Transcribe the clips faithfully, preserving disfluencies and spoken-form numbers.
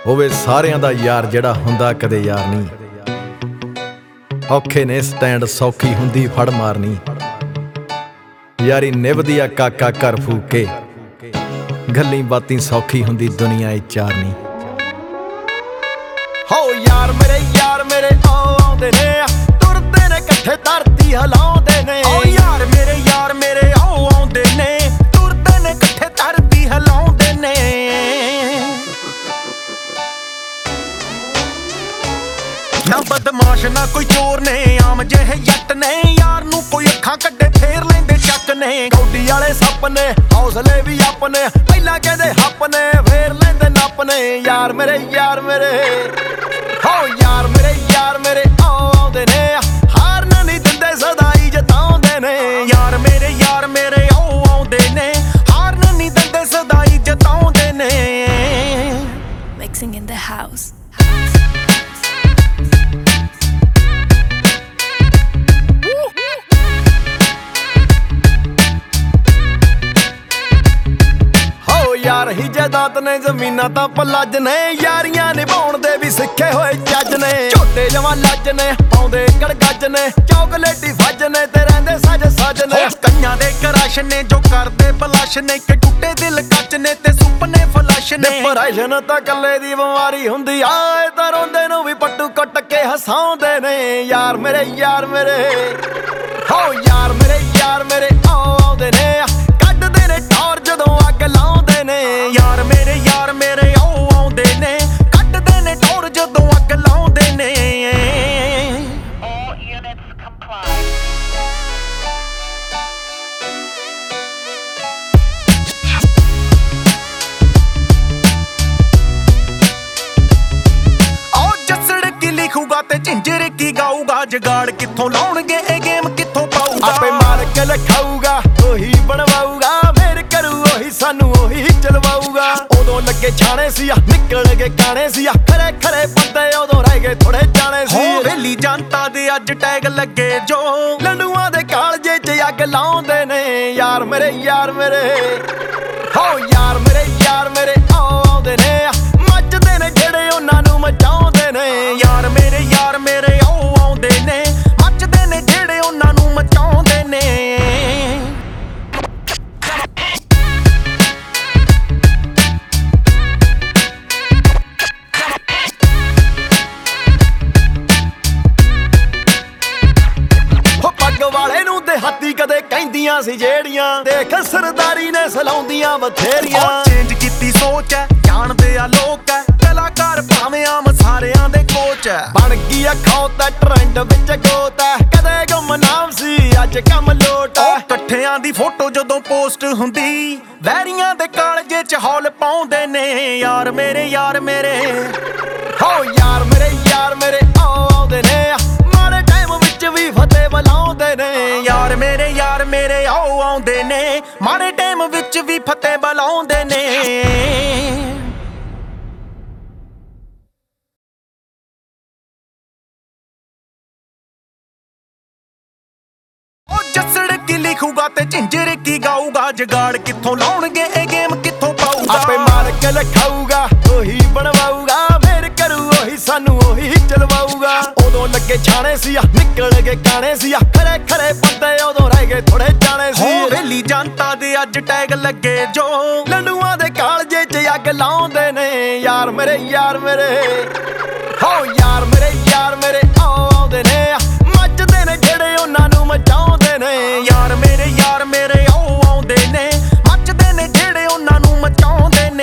ਹੋਵੇ ਸਾਰਿਆਂ ਦਾ ਯਾਰ ਜਿਹੜਾ ਹੁੰਦਾ ਕਦੇ ਯਾਰ ਨਹੀਂ। ਔਖੇ ਨੇ ਸਟੈਂਡ ਸੌਖੀ ਹੁੰਦੀ ਫੜ ਮਾਰਨੀ। ਯਾਰੀ ਨਿਭਦੀ ਆ ਕਾਕਾ ਘਰ ਫੂਕ ਕੇ, ਗੱਲੀ ਬਾਤੀ ਸੌਖੀ ਹੁੰਦੀ ਦੁਨੀਆ ਏ ਚਾਰਨੀ। ਹੋ ਯਾਰ ਮੇਰੇ ਯਾਰ ਮੇਰੇ ਆਉਂਦੇ ਨੇ, ਤੁਰਦੇ ਨੇ ਇਕੱਠੇ ਧਰਤੀ ਹਿਲਾਉਂਦੇ ਨੇ। ਓ ਯਾਰ ਮੇਰੇ ਯਾਰ ਮੇਰੇ ਆਉਂਦੇ ਨੇ, ਤੁਰਦੇ ਨੇ ਇਕੱਠੇ ਧਰਤੀ ਹਿਲਾਉਂਦੇ ਨੇ। ਨਾ ਬਦਮਾਸ਼ ਨਾ ਕੋਈ ਚੋਰ ਨੇ, ਆਮ ਜਿਹੇ ਜੱਟ ਨੇ, ਯਾਰ ਨੂੰ ਕੋਈ ਅੱਖਾਂ ਕੱਢੇ ਫੇਰ ਲੈਂਦੇ ਚੱਕ ਨੇ। ਕੌਡੀ ਵਾਲੇ ਸੱਪ ਨੇ, ਹੌਸਲੇ ਵੀ ਆਪਣੇ, ਪਹਿਲਾਂ ਕਹਿੰਦੇ ਹੱਪ ਨੇ ਫੇਰ ਲੈਂਦੇ ਨੱਪ ਨੇ। ਯਾਰ ਮੇਰੇ ਯਾਰ ਮੇਰੇ ਹੋ ਯਾਰ ਮੇਰੇ ਯਾਰ ਮੇਰੇ ਆਉਂਦੇ ਨੇ, ਹਾਰਨ ਨਹੀਂ ਦਿੰਦੇ ਸਦਾ ਹੀ ਜਿਤਾਉਂਦੇ ਨੇ। ਯਾਰ ਮੇਰੇ ਯਾਰ ਮੇਰੇ ਆਉਂਦੇ ਨੇ, ਹਾਰਨ ਨਹੀਂ ਦਿੰਦੇ ਸਦਾ ਹੀ ਜਿਤਾਉਂਦੇ ਨੇ। Mixing in the house. ਯਾਰ ਹੀ ਜਾਇਦਾਦ ਨੇ, ਜ਼ਮੀਨਾਂ ਤਾਂ ਪਲੱਜ ਨੇ, ਯਾਰੀਆਂ ਨਿਭਾਉਣ ਦੇ ਵੀ ਸਿੱਖੇ ਹੋਏ ਚੱਜ ਨੇ। ਝੋਟੇ ਜਵਾਂ ਲੱਜ ਨੇ, ਪਾਉਂਦੇ ਕੜਗੱਜ ਨੇ, ਚੌਕਲੇਟੀ ਫੱਜ ਨੇ ਤੇ ਰਹਿੰਦੇ ਸੱਜ ਸੱਜ ਨੇ। ਕਈਆਂ ਦੇ ਕਰਸ਼ ਨੇ ਜੋ ਕਰਦੇ ਬਲਸ਼ ਨੇ, ਕਿ ਟੁੱਟੇ ਦਿਲ ਕੱਚ ਨੇ ਤੇ ਸੁਪਨੇ ਫਲਸ਼ ਨੇ। ਡਿਪਰੈਸ਼ਨ ਤਾਂ ਕੱਲੇ ਦੀ ਬਿਮਾਰੀ ਹੁੰਦੀ ਆ, ਇਹ ਤਾਂ ਰੋਂਦੇ ਨੂੰ ਵੀ ਪੱਟੂ ਕੁੱਟ ਕੇ ਹਸਾਉਂਦੇ ਨੇ। ਯਾਰ ਮੇਰੇ ਯਾਰ ਮੇਰੇ ਹੋ ਯਾਰ ਮੇਰੇ ਯਾਰ ਮੇਰੇ ਆਉਂਦੇ ਨੇ, ਕੱਢਦੇ ਨੇ ਟੌਰ ਜਦੋਂ ਅੱਗ ਲਾਉਂਦੇ ਨੇ। ਯਾਰ ਮੇਰੇ ਯਾਰ ਮੇਰੇ ਆਉਂਦੇ ਨੇ, ਕੱਢਦੇ ਨੇ ਟੌਰ ਜਦੋਂ ਅੱਗ ਲਾਉਂਦੇ ਨੇ। All units comply. ਆਓ ਜੱਸੜ ਕੀ ਲਿਖੂਗਾ ਤੇ ਝਿੰਜਰ ਕੀ ਗਾਊਗਾ, ਜਗਾੜ ਕਿੱਥੋਂ ਲਾਉਣਗੇ ਇਹ ਗੇਮ ਕਿੱਥੋਂ ਪਾਊਗਾ। ਆਪੇ ਮਾਲਕ ਲਿਖਾਊਗਾ ਉਹੀ ਬਣਵਾਊਗਾ, ਫੇਰ ਕਰੂ ਉਹੀ ਸਾਨੂੰ ਉਹੀ ਚਲਵਾਊਗਾ। ਉਦੋਂ ਲੱਗੇ ਛਾਣੇ ਸੀ ਆ, ਨਿਕਲ ਗਏ ਕਾਣੇ ਸੀ ਆ, ਖਰੇ ਖਰੇ ਬੰਦੇ ਉਦੋਂ ਰਹਿ ਗਏ ਥੋੜੇ ਜਾਣੇ ਸੀ। ਵੇਲੀ ਜਨਤਾ ਦੇ ਅੱਜ ਟੈਗ ਲੱਗੇ ਜੋ, ਲੰਡੂਆਂ ਦੇ ਕਾਲਜੇ 'ਚ ਅੱਗ ਲਾਉਂਦੇ ਨੇ। ਯਾਰ ਮੇਰੇ ਯਾਰ ਮੇਰੇ ਹੋ ਯਾਰ ਮੇਰੇ ਯਾਰ ਮੇਰੇ ਆਉਂਦੇ ਨੇ, ਮੱਚਦੇ ਨੇ ਜਿਹੜੇ ਉਹਨਾਂ ਨੂੰ ਮਚਾਉਂਦੇ ਨੇ। ਯਾਰ ਮੇਰੇ ਯਾਰ ਮੇਰੇ ਆਉਂਦੇ ਨੇ, ਮੱਚਦੇ ਨੇ ਜਿਹੜੇ ਉਹਨਾਂ ਨੂੰ ਮਚਾਉਂਦੇ ਨੇ। ਵਾਲੇ ਨੂੰ ਦੇਹਾਤੀ ਕਦੇ ਕਹਿੰਦੀਆਂ ਸੀ ਜਿਹੜੀਆਂ, ਦੇਖ ਸਰਦਾਰੀ ਨੇ ਸਲਾਉਂਦੀਆਂ ਬਥੇਰੀਆਂ। ਚੇਂਜ ਕੀਤੀ ਸੋਚ ਐ, ਜਾਣਦੇ ਆ ਲੋਕ ਐ, ਕਲਾਕਾਰ ਭਾਵੇਂ ਆਮ ਸਾਰਿਆਂ ਦੇ ਕੋਚ ਐ। ਬਣ ਗਈ ਆ ਖੌਤ ਐ, ਟ੍ਰੈਂਡ ਵਿੱਚ ਗੋਤ ਐ, ਕਦੇ ਗੁੰਮਨਾਮ ਸੀ ਅੱਜ ਕੰਮ ਲੋਟ ਐ। ਇਕੱਠਿਆਂ ਦੀ ਫੋਟੋ ਜਦੋਂ ਪੋਸਟ ਹੁੰਦੀ, ਵੈਰੀਆਂ ਦੇ ਕਾਲਜੇ 'ਚ ਹੌਲ ਪਾਉਂਦੇ ਨੇ। ਯਾਰ ਮੇਰੇ ਯਾਰ ਮੇਰੇ ਹੋ ਯਾਰ ਮੇਰੇ ਯਾਰ ਮੇਰੇ ਆਉਂਦੇ ਨੇ, ਮਾੜੇ ਟਾਈਮ ਵਿੱਚ ਵੀ ਫਤਿਹ ਬੁਲਾਉਂਦੇ ਨੇ। ਯਾਰ ਮੇਰੇ ਯਾਰ ਮੇਰੇ ਆਉਂਦੇ ਨੇ, ਮਾੜੇ ਟਾਈਮ ਵਿੱਚ ਵੀ ਫਤਿਹ ਬੁਲਾਉਂਦੇ ਨੇ। ਜੱਸੜ ਕੀ ਲਿਖੂਗਾ ਤੇ ਝਿੰਜਰ ਕੀ ਗਾਊਗਾ, ਜਗਾੜ ਕਿੱਥੋਂ ਲਾਉਣਗੇ ਇਹ ਗੇਮ ਕਿੱਥੋਂ ਪਾਊਗਾ। ਆਪੇ ਮਾਲਕ ਲਿਖਾਊਗਾ ਉਹੀ ਬਣਵਾਊਗਾ, ਫੇਰ ਕਰੂ ਉਹੀ ਸਾਨੂੰ ਉਹੀ ਚਲਵਾਊਗਾ। ਉਦੋਂ ਲੱਗੇ ਛਾਣੇ ਸੀ ਆ, ਨਿਕਲ ਗਏ ਕਾਣੇ ਸੀ ਆ, ਖਰੇ ਖਰੇ ਬੰਦੇ ਉਦੋਂ ਰਹਿ ਗਏ ਥੋੜੇ ਜਾਣੇ ਸੀ। ਵੇਲੀ ਜਨਤਾ ਦੇ ਅੱਜ ਟੈਗ ਲੱਗੇ ਜੋ, ਲੰਡੂਆਂ ਦੇ ਕਾਲਜੇ 'ਚ ਅੱਗ ਲਾਉਂਦੇ ਨੇ। ਯਾਰ ਮੇਰੇ ਯਾਰ ਮੇਰੇ ਹੋ ਯਾਰ ਮੇਰੇ ਯਾਰ ਮੇਰੇ ਆਉਂਦੇ ਨੇ, ਮੱਚਦੇ ਨੇ ਜਿਹੜੇ ਉਹਨਾਂ ਨੂੰ ਮਚਾਉਂਦੇ ਨੇ। ਯਾਰ ਮੇਰੇ ਯਾਰ ਮੇਰੇ ਆਉਂਦੇ ਨੇ, ਮੱਚਦੇ ਨੇ ਜਿਹੜੇ ਉਹਨਾਂ ਨੂੰ ਮਚਾਉਂਦੇ ਨੇ।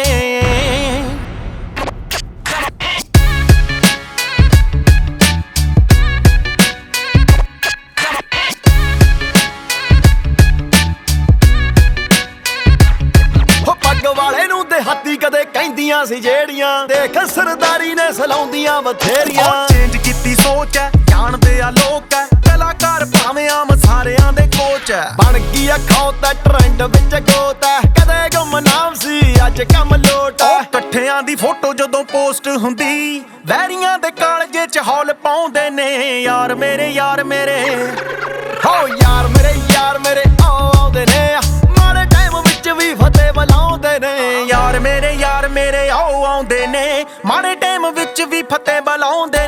ਵਾਲੇ ਨੂੰ ਦੇਹਾਤੀ ਕਦੇ ਕਹਿੰਦੀਆਂ ਸੀ ਜਿਹੜੀਆਂ, ਦੇਖ ਸਰਦਾਰੀ ਨੇ ਸਲਾਉਂਦੀਆਂ ਬਥੇਰੀਆਂ। ਚੇਂਜ ਕੀਤੀ ਸੋਚ ਐ, ਜਾਣਦੇ ਆ ਲੋਕ ਐ, ਕਲਾਕਾਰ ਭਾਵੇਂ ਆਮ ਸਾਰਿਆਂ ਦੇ ਕੋਚ ਐ। ਬਣ ਗਈ ਆ ਖੌਤ ਐ, ਟ੍ਰੈਂਡ ਵਿੱਚ ਗੋਤ ਐ, ਕਦੇ ਗੁੰਮਨਾਮ ਸੀ ਅੱਜ ਕੰਮ ਲੋਟ ਐ। ਇਕੱਠਿਆਂ ਦੀ ਫੋਟੋ ਜਦੋਂ ਪੋਸਟ ਹੁੰਦੀ, ਵੈਰੀਆਂ ਦੇ ਕਾਲਜੇ 'ਚ ਹੌਲ ਪਾਉਂਦੇ ਨੇ। ਯਾਰ ਮੇਰੇ ਯਾਰ ਮੇਰੇ ਹੋ ਯਾਰ ਮੇਰੇ ਯਾਰ ਮੇਰੇ ਆਉਂਦੇ ਨੇ, ਮਾੜੇ ਟਾਈਮ ਵਿੱਚ ਵੀ ਫਤਿਹ ਬੁਲਾਉਂਦੇ ਨੇ। ਯਾਰ ਮੇਰੇ ਯਾਰ ਮੇਰੇ ਆਉਂਦੇ ਨੇ, ਮਾੜੇ ਵਿੱਚ ਵੀ ਫਤਿਹ ਬੁਲਾਉਂਦੇ